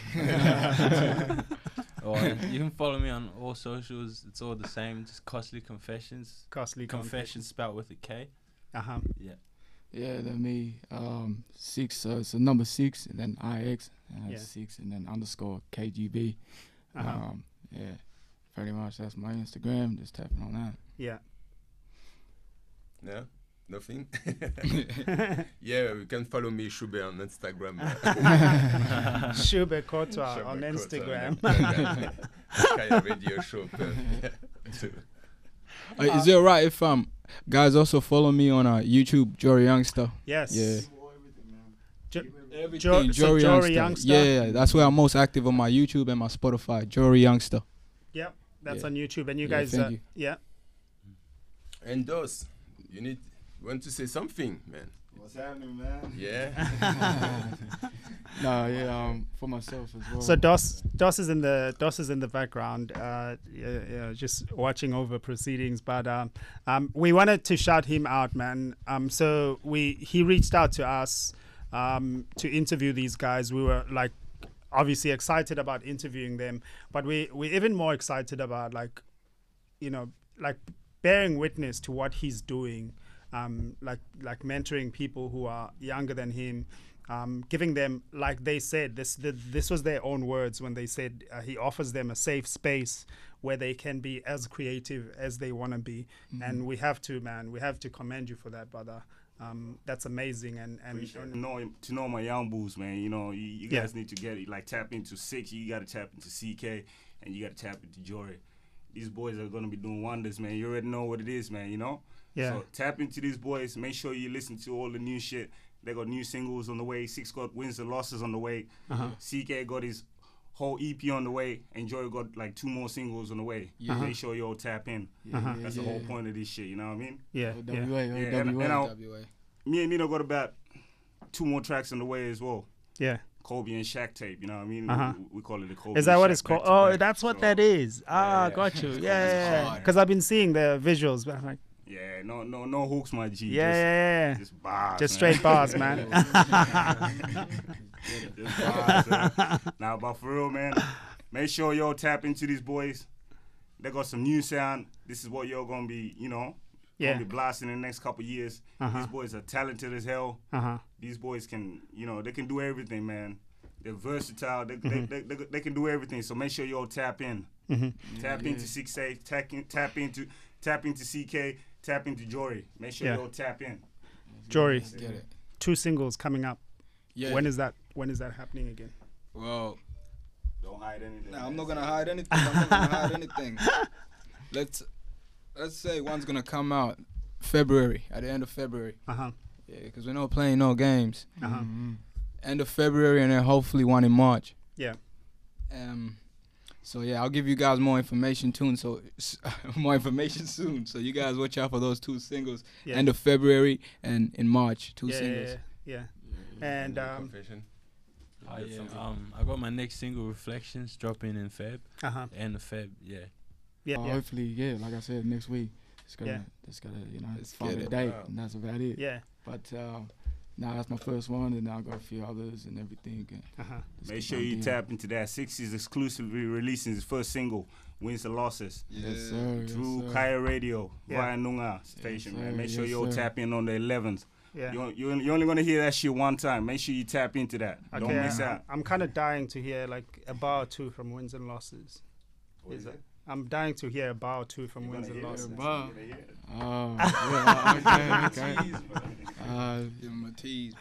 Or you can follow me on all socials. It's all the same. Just Costly Confessions. Costly Confessions spelled with a K. Uh huh. Yeah. Yeah, then me um six. So it's a number six and then I X and Yeah. six and then underscore K G B. Uh-huh. Um, yeah, pretty much that's my Instagram. Just tapping on that. Yeah. No, nothing. Yeah, you can follow me, Shube, on Instagram. Shube Kotwa Shube on Kotwa Instagram. Kaya Radio Show. Uh, is it alright if um guys also follow me on uh, YouTube, Jory Youngster? Yes. Yeah. Jo- Everything, Jo- so Jory Jory Youngster. Youngster? Yeah, yeah, that's where I'm most active on my YouTube and my Spotify. Jory Youngster. Yep. That's Yeah. on YouTube. And you Yeah, guys, thank uh, you. yeah. And those, you need, you want to say something, man? What's happening, man? Yeah. No, yeah, um, for myself as well. So Dos Dos is in the Dos is in the background, uh, yeah, yeah, just watching over proceedings. But um, um, we wanted to shout him out, man. Um, so we he reached out to us um, to interview these guys. We were like obviously excited about interviewing them, but we we're even more excited about like, you know, like bearing witness to what he's doing, um, like like mentoring people who are younger than him. Um, giving them, like they said, this the, this was their own words when they said uh, he offers them a safe space where they can be as creative as they want to be. Mm-hmm. And we have to, man, we have to commend you for that, brother. Um, that's amazing. And, and, Appreciate it. and know, to know my young bulls, man. You know, you, you Yeah. guys need to get it. Like tap into Six, you got to tap into C K, and you got to tap into Jory. These boys are gonna be doing wonders, man. You already know what it is, man. You know. Yeah. So tap into these boys. Make sure you listen to all the new shit. They got new singles on the way. Six got wins and losses on the way. Uh-huh. C K got his whole E P on the way. And Jory got like two more singles on the way. Yeah. Make sure you all tap in. Yeah, Uh-huh. yeah, That's yeah. the whole point of this shit. You know what I mean? yeah, O yeah. W A, Yeah, O and- W A. and I'll- W A. Me and Nino got about two more tracks on the way as well. Yeah. Kobe and Shaq tape, you know what I mean? Uh-huh. We, we call it the Kobe. Is that and what Shaq it's called? back to Oh, back. that's what So, that is. Ah, yeah. got you. It's Yeah, hard. because I've been seeing the visuals. But I'm like, Yeah, no, no, no hooks, my G. yeah, just, yeah, yeah. just bars, Just man. straight bars, man. Just bars, man. Now, but for real, man, make sure y'all tap into these boys. They got some new sound. This is what y'all gonna be, you know, Yeah. gonna be blasting in the next couple years. Uh-huh. These boys are talented as hell. Uh-huh. These boys can, you know, they can do everything, man. They're versatile. They, Mm-hmm. they, they, they, they can do everything. So make sure y'all tap in. Mm-hmm. Tap into six A, tap, in, tap into tap into C K, tap into Jory. Make sure Yeah. y'all tap in. Jory, Get it. two singles coming up. Yeah. When is that? When is that happening again? Well, Don't hide anything. nah, I'm not gonna hide anything. I'm not gonna hide anything. Let's let's say one's gonna come out February, at the end of February. Uh-huh. Yeah, because we're not playing no games. Uh-huh. Mm-hmm. End of February and then hopefully one in March. Yeah. Um. So yeah, I'll give you guys more information soon. So more information soon. So you guys watch out for those two singles. Yeah. End of February and in March, two yeah, singles. yeah, yeah, yeah. And um, Confession. Oh, That's yeah. something. Um, I got my next single, Reflections, dropping in Feb. uh-huh. End of Feb, yeah. Yeah, Uh, yeah, Hopefully, yeah, like I said, next week. Just gotta, Yeah. just gotta, you know, Let's find get a it. date, Wow. and that's about it. yeah. But um, now that's my first one, and now I got a few others and everything. And Uh-huh. just Make keep sure on you doing tap into that. Six is exclusively releasing his first single, Wins and Losses, it. Yes, sir. Yes, through sir. Kaya Radio Yeah. via Nunga station, Yes, man. sir. Make sure Yes, you'll sir. tap in on the eleventh. Yeah. You're, you're, you're only gonna hear that shit one time. Make sure you tap into that. Don't Okay, miss I- out. I'm kind of dying to hear like a bar or two from Wins and Losses. What Is is that it? I'm dying to hear a bar or two from Wins and Losses. Bar. Oh, yeah, okay, okay. Uh, Give him a tease.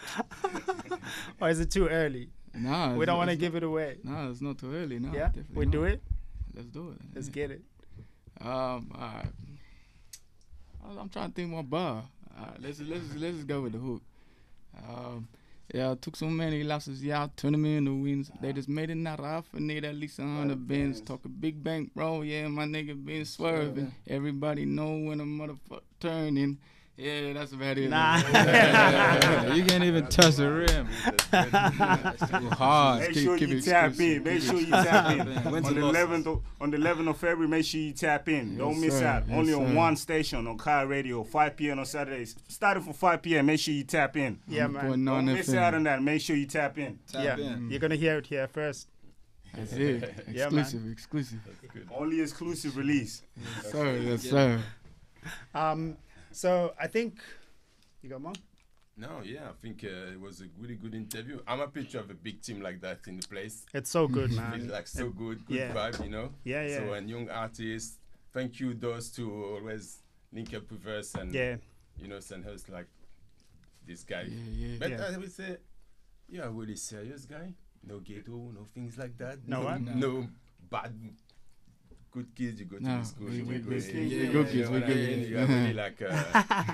Or is it too early? Nah, We don't want to it's give not- it away. Nah, it's not too early. No, Yeah? definitely We not. do it? Let's do it. Let's yeah. get it. Um, alright. I'm trying to think more bar. Alright, let's let's let's just go with the hook. Um, yeah, took so many losses, yeah, turning me into wins. They just made it not off. I need at least a hundred bins. Talk a big bank, bro. Yeah, my nigga been swerving. Everybody know when a motherfucker turning. Yeah, that's about it. Nah. Yeah, you can't even touch the rim. It's too hard. Make Keep- sure keep you it tap exclusive. in. Make Keep sure it you tap in. exclusive. Wins on and the losses. eleventh of, on the eleventh of February, make sure you tap in. Don't Yes, miss sir. out. Yes, Only on sir. one station on Kaya Radio, five p.m. on Saturdays. Starting from five p.m. Make sure you tap in. Yeah, I'm man. going Don't on miss F M. out on that. Make sure you tap in. Tap yeah, in. you're gonna hear it here first. That's it. Yeah, man. Exclusive, exclusive. Only exclusive release. Yes, sir, yes, sir. Um, so I think you got more. No, yeah, I think uh, it was a really good interview. I'm happy to have a big team like that in the place. It's so good, It man. feels like so It- good, good yeah. vibe, you know. Yeah, yeah. So and young artists, thank you those to always link up with us and Yeah. you know send us like this guy. Yeah, yeah. But Yeah. I would say you're a really serious guy. No ghetto, no things like that. No what? No bad. Good kids, you go to No, the school. we- you we go good in, kids, you we know good what kids, we I good mean? kids. You're really like uh,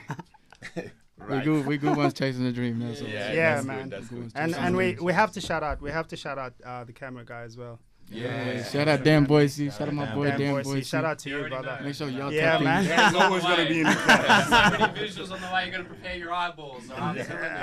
We right. good, we good ones chasing the dream. That's all. Yeah, Yeah, that's man. Good, that's good. And Chasing and the we dreams. we have to shout out. We have to shout out uh, the camera guy as well. Yeah. Shout out Dan Boise. Shout out my Dan boy Dan Dan Boise. Boise. Shout out to You you, already brother. know. Make sure y'all Yeah, tap in. man. That's always going to be in the class. So many visuals on the way. You're gonna prepare your eyeballs. So I'm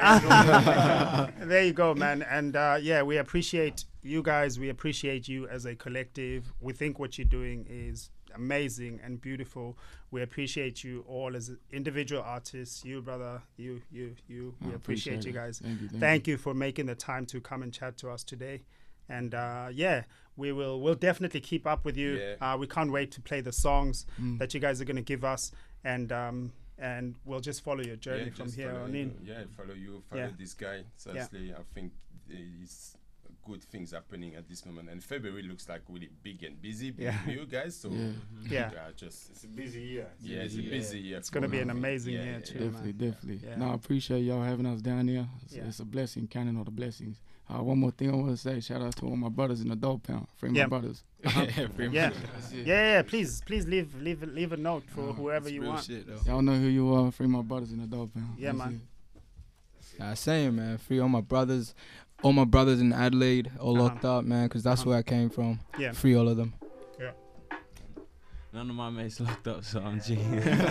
telling you. There you go, man. And uh, yeah, we appreciate you guys. We appreciate you as a collective. We think what you're doing is amazing and beautiful. We appreciate you all as individual artists. You, brother, you, you, you. We I appreciate, appreciate you it. guys. Thank you, thank Thank you for making the time to come and chat to us today. And uh, yeah, we will we'll definitely keep up with you. Yeah. Uh, we can't wait to play the songs Mm. that you guys are going to give us. And um, and we'll just follow your journey Yeah, from just here follow on you. in. Yeah, follow you, follow Yeah. this guy. Seriously, I think there's good things happening at this moment. And February looks like really big and busy busy Yeah. for you guys. So Yeah. Yeah. yeah, just It's a busy year. yeah, it's a busy year. It's going to for be an me. amazing Yeah, year yeah, too, Definitely, man. definitely. Yeah. No, I appreciate y'all having us down here. It's, Yeah. it's a blessing, counting all the blessings. Uh, one more thing I want to say, shout out to all my brothers in the Dog Pound. Free Yeah. my brothers. Free Yeah. my- That's Yeah, it. yeah, please, please leave, leave, leave a note for No, whoever it's you real want. shit, though. Y'all know who you are. Free my brothers in the Dog Pound. Yeah, That's man. it. Nah, same, man. Free all my brothers. All my brothers in Adelaide, all Uh-huh. locked up, man, because that's Uh-huh. where I came from. Yeah. Free all of them. None of my mates locked up, so I'm G.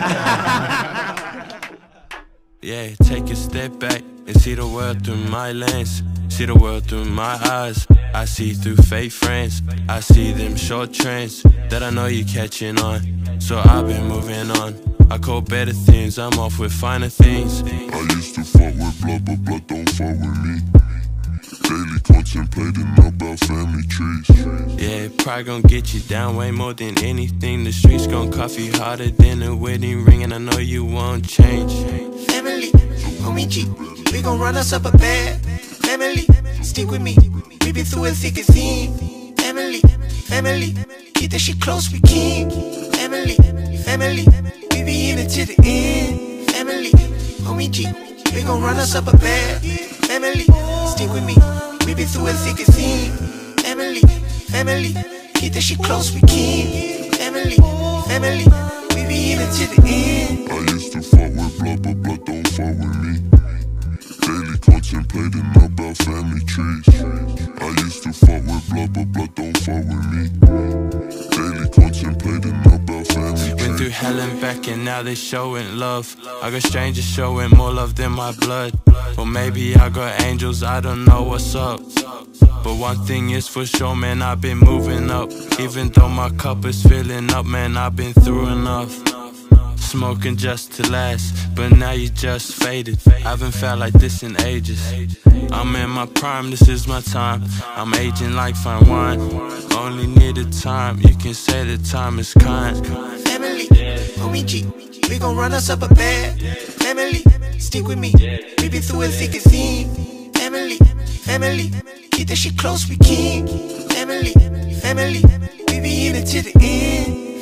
Yeah, take a step back and see the world through my lens. See the world through my eyes. I see through fake friends. I see them short trends that I know you're catching on. So I've been moving on. I call better things, I'm off with finer things. I used to fuck with blood, but blood don't fuck with me. Daily contemplating about family trees. Yeah, pride gon' get you down way more than anything. The streets gon' cuff you harder than a wedding ring, and I know you won't change. Family, homie G, we gon' run us up a bag. Family, stick with me, we been through a thick and thin. Family, family, keep that shit close, we king. Family, family, we be in it to the end. Family, homie G, we gon' run us up a bag. Family, stick with me, we been through a thick and thin. Family, family, keep that shit close, we king. Family, family, we be in it to the end. I used to fuck with blood, but blood don't fuck with me. Daily contemplating about family trees. I used to fuck with blood, but blood don't fuck with me. Daily contemplating about family trees. Went through hell and back and now they showing love. I got strangers showing more love than my blood. Or maybe I got angels, I don't know what's up. But one thing is for sure, man, I've been moving up. Even though my cup is filling up, man, I've been through enough. Smoking just to last, but now you just faded. I haven't felt like this in ages. I'm in my prime, this is my time. I'm aging like fine wine. Only needed time, you can say the time is kind. Family, homie G, we gon' run us up a bag. Family, stick with me, we been through a thick and thin. Family, family, keep that shit close, we king. Family, family, we be in it to the end.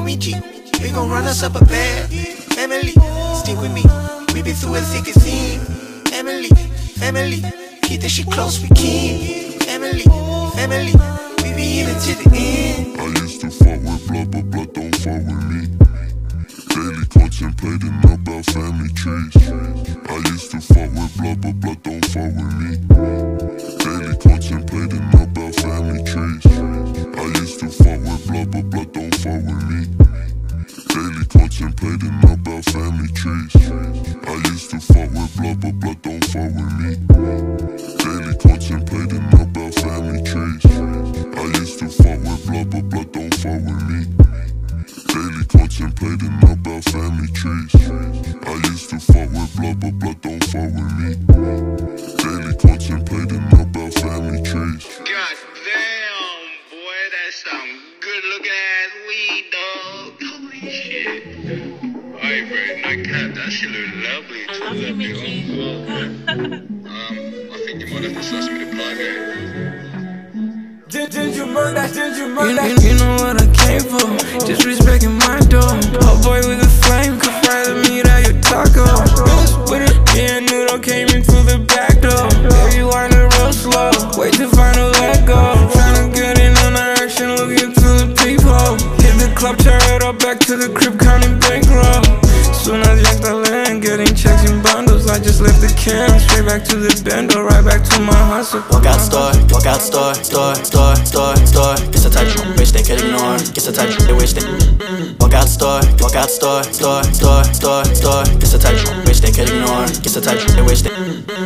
me G. We gon' run us up a bag. Family, stick with me. We been through a thick and thin. Family, family, keep that shit close, we keep. Family, family, we be in it to the end. I used to fuck with blood, but blood don't fuck with me. Daily contemplating about family trees. I used to fuck with blood, but blood don't fuck with me. Daily contemplating about family trees. I used to fuck with blood, but blood don't fuck with me. Daily contemplating about family trees. I used to fuck with blood, but blood don't fuck with me. Daily contemplating about family trees. I used to fuck with blood, but blood don't fuck with me. Daily contemplating about family trees. I used to fuck with blood, but blood don't fuck with me. Daily contemplating about family trees. God damn, boy, that's some good looking ass weed, dog. Holy shit. Alright, bro, not cat, that shit look lovely too. I love you, um, I think you might have to sauce me the plug in. Did, did you murder that? Did you murder that? You, you know what I came for. Disrespecting my door. Oh boy with a flame could fry the meat out your taco. With it, yeah, noodle came in through the back door. Baby, wind it real slow. Wait to find a let go. Tryna get in on the action, looking through the peephole. Hit the club, turn it up back to the crib, counting bankroll. Soon as Jack the land, getting checks in bundles. I just left the can, straight back to the bendo, right back to my hustle. Walk out store, walk out store, store, store, store, store. Guess the type of bitch they could ignore. Guess the type of they wish they. Walk out store, walk out store, store, store, store, store. Guess the type of bitch they could ignore. Guess the type of they wish they.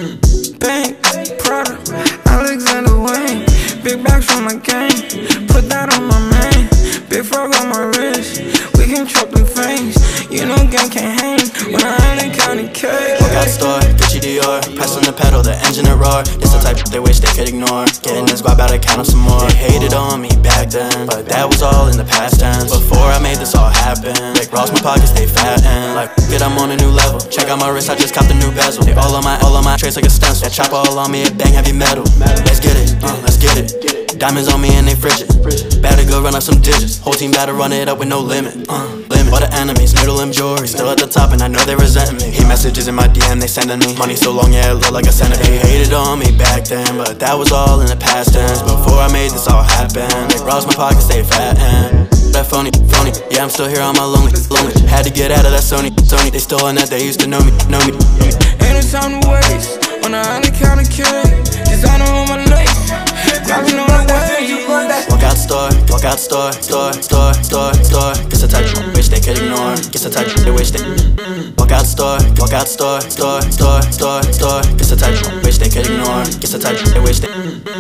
Bank, Prada, Alexander Wayne. Big bags from my gang, put that on my man. Big frog on my wrist, we can chop them fangs. You know gang can't hang when I only counting cake. Walk out store, Gucci Dior, pressing the pedal, the engine a roar. This the type they wish they could ignore. Getting this guap out, I count up some more. They hated on me back then, but that was all in the past tense. Before I made this all happen, like Ross, my pockets stay fat and like get I'm on a new level. Check out my wrist, I just copped a new bezel. They all on my, all on my trace like a stencil. That chop all on me, it bang heavy metal. Let's get it, uh, let's get it. Diamonds on me and they frigid. Better go run up some digits. Whole team better run it up with no limit. Uh, limit. All the enemies, noodle and jewelry. Still at the top and I know they resenting me. Hate messages in my D M, they sending me. Money so long, yeah, it look like a centipede. They hated on me back then, but that was all in the past tense. Before I made this all happen, like Ross, my pockets stay fat and that phony, phony. Yeah, I'm still here on my lonely, lonely. Had to get out of that Sony, Sony. They still on that, they used to know me, know me. Ain't no time to waste. On the island count of cake. Designer on my neck. Grabbing on the way. Walk out store, walk out store, store, store, store, store. Guess the type of bitch they could ignore. Guess the type of they wish they. Walk out store, walk out store, store, store, store, store. Guess the type of bitch they could ignore. Guess the type of they wish they.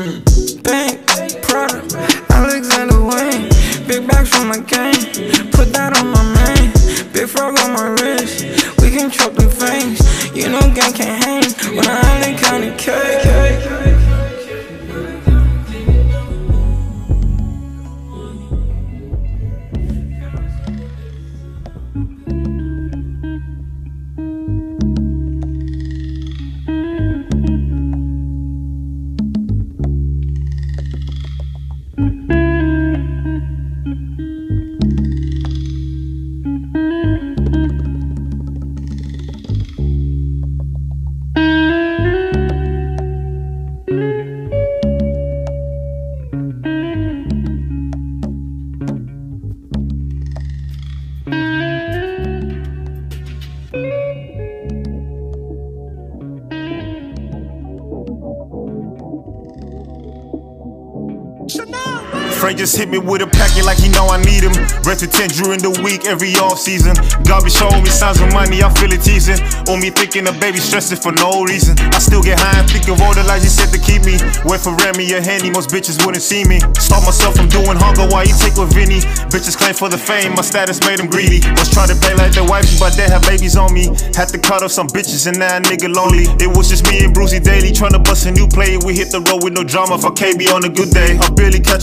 Bank, Prada, Alexander Wayne. Big bags from my gang, put that on my man. Big frog on my wrist, we can chop them fangs. You know gang can't hang when I only counting cake. Frank just hit me with a packet like he know I need him. Rest of ten during the week, every off season. Garbage showing me signs of money, I feel it teasing. On me thinking a baby stressing for no reason. I still get high and think of all the lies he said to keep me. Went for Remy or Henny, most bitches wouldn't see me. Stop myself from doing hunger while you take with Vinny. Bitches claim for the fame, my status made them greedy. Was trying to play like their wifey, but they have babies on me. Had to cut off some bitches and now a nigga lonely. It was just me and Brucey daily, trying to bust a new play. We hit the road with no drama for K B on a good day. I'm barely catching no trip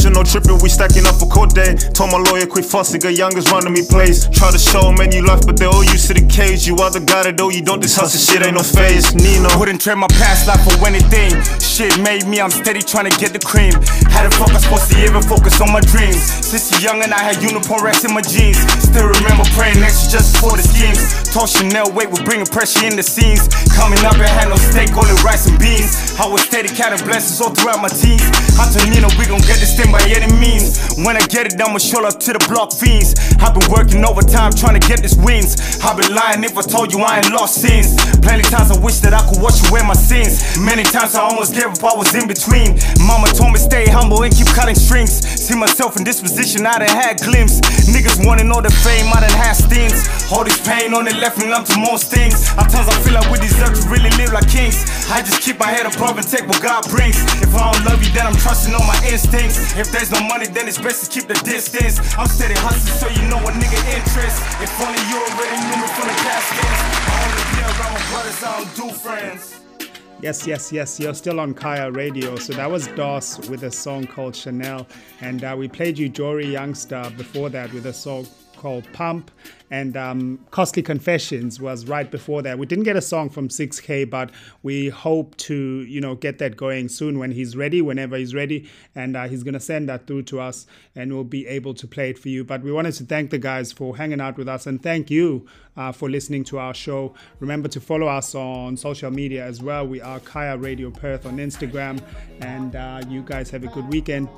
rapping, we stacking up for court day. Told my lawyer, quit fussing, got youngers running me plays. Try to show them any life, but they all used to the cage. You are the guy that though you don't this hustle shit, ain't no phase. Nino wouldn't trade my past life for anything. Shit made me, I'm steady trying to get the cream. How the fuck I supposed to even focus on my dreams? Since young and I had unicorn racks in my jeans. Still remember praying next just for the schemes. Told Chanel weight was bringing pressure in the scenes. Coming up and had no steak, only rice and beans. I was steady counting blessings all throughout my teens. I told Nino we gon' get this thing by any means. When I get it, I'ma show up to the block fiends. I've been working overtime trying to get this wins. I've been lying if I told you I ain't lost sins. Plenty times I wish that I could wash away my sins. Many times I almost gave up, I was in between. Mama told me stay humble and keep cutting strings. See myself in this position, I done had glimpse. Niggas wanting all the fame, I done had stints. All this pain on it left me numb to most things. At times I feel like we deserve to really live like kings. I just keep my head above and take what God brings. If I don't love you, then I'm trusting on my instincts. If there's no money, then it's best to keep the distance. I'm steady hustling so you know a nigga interest. If only you already knew me from the caskets. I only be around my brothers, I don't do friends. Yes, yes, yes. You're still on Kaya Radio. So that was Doss with a song called Chanel. And uh, we played you Jory Youngster before that with a song called Pump. And um, Costly Confessions was right before that. We didn't get a song from six K, but we hope to, you know, get that going soon when he's ready, whenever he's ready. And uh, he's going to send that through to us and we'll be able to play it for you. But we wanted to thank the guys for hanging out with us and thank you uh, for listening to our show. Remember to follow us on social media as well. We are Kaya Radio Perth on Instagram. And uh, you guys have a good weekend.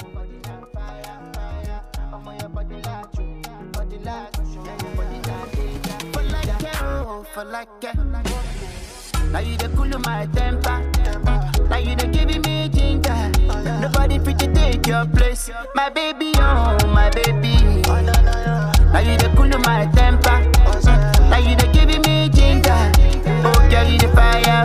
For like it. Now you the cool of my temper. Now you the giving me ginger. Nobody fit to take your place. My baby, oh my baby. Now you the cool of my temper. Now you the giving me ginger. Oh girl, you the fire,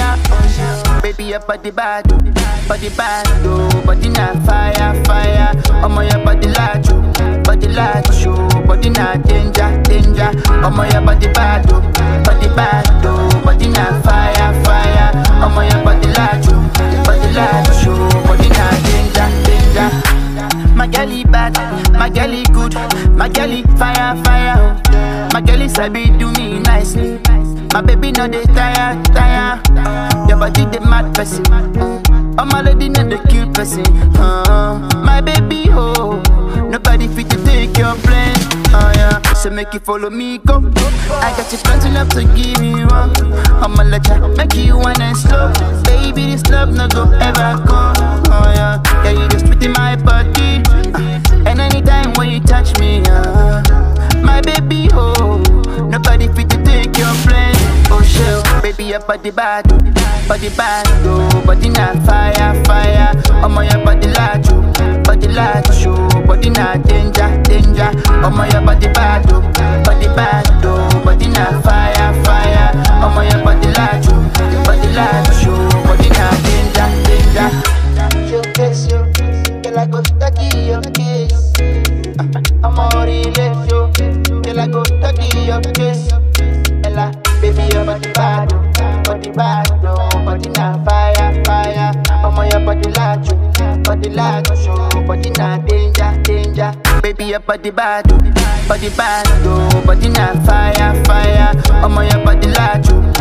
fire. Baby, your body bad, body bad, oh body not fire, fire. Oh my your body large, body large, oh body not danger, danger. Oh my your body bad, oh body bad, oh body not fire, fire. Oh my your body large, body large, oh body not danger, danger. My girlie bad, my girlie good, my girlie fire, fire. My girlie sabi do me nicely. My baby no dey tire, tire. Your body the mad person. Oh my lady no the cute person. Uh, my baby oh, nobody fit to take your place. Oh yeah, so make you follow me go. I got you plenty enough to give you one. I'ma let ya make you one and slow. Baby this love no go ever go. Oh yeah, yeah you just spit in my body. Uh, and anytime when you touch me, uh, my baby oh, nobody fit to take your place. Oh shit, baby your body bad, body bad, oh body not fire, fire. Oh my your body large, body large, oh body not danger, danger. Oh my your body bad, oh body bad, oh body not fire, fire. Oh my your body large, body large, oh body not danger, danger. Showcase you, girl I go study your case. I'm already left you, girl I go study your case. Ella, baby your body bad, body bad, oh body not fire, fire. Oh my your body large, body large, oh body not danger, danger. Baby your body bad, body bad, oh body not fire, fire. Oh my your body large.